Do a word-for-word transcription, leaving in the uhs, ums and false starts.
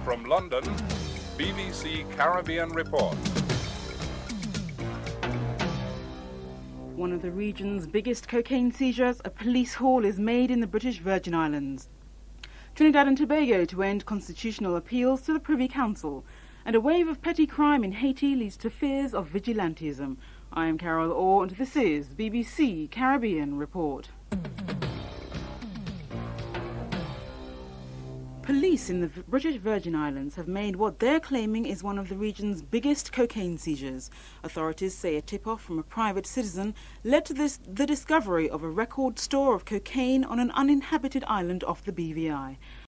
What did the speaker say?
From London, B B C Caribbean Report. One of the region's biggest cocaine seizures, a police haul is made in the British Virgin Islands. Trinidad and Tobago to end constitutional appeals to the Privy Council. And a wave of petty crime in Haiti leads to fears of vigilantism. I am Carol Orr and this is B B C Caribbean Report. Police in the British Virgin Islands have made what they're claiming is one of the region's biggest cocaine seizures. Authorities say a tip-off from a private citizen led to this, the discovery of a record store of cocaine on an uninhabited island off the B V I.